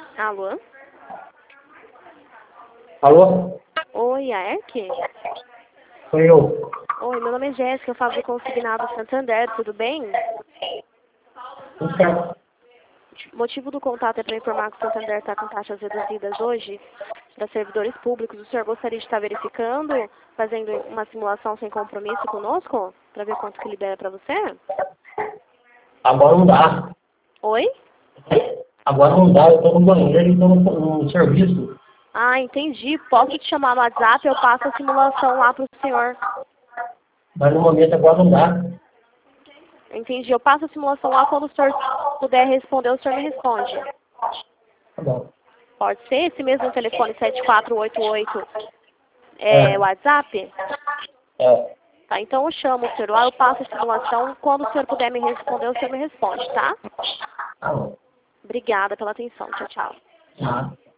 Alô? Alô? Oi, Aerk? Sou eu. Oi, meu nome é Jéssica, eu falo do Consignado Santander, tudo bem? Tudo certo. O motivo do contato é para informar que o Santander está com taxas reduzidas hoje para servidores públicos. O senhor gostaria de estar verificando, fazendo uma simulação sem compromisso conosco, para ver quanto que libera para você? Agora não dá. Oi? Agora não dá. Eu estou no banheiro e estou no serviço. Ah, entendi. Posso te chamar no WhatsApp, eu passo a simulação lá para o senhor. Mas no momento agora não dá. Entendi. Eu passo a simulação lá, quando o senhor puder responder, o senhor me responde. Tá bom. Pode ser? Esse mesmo telefone 7488 é WhatsApp? É. Tá, então eu chamo o senhor lá, eu passo a simulação. Quando o senhor puder me responder, o senhor me responde, tá? Tá bom. Obrigada pela atenção. Tchau, tchau. Tá.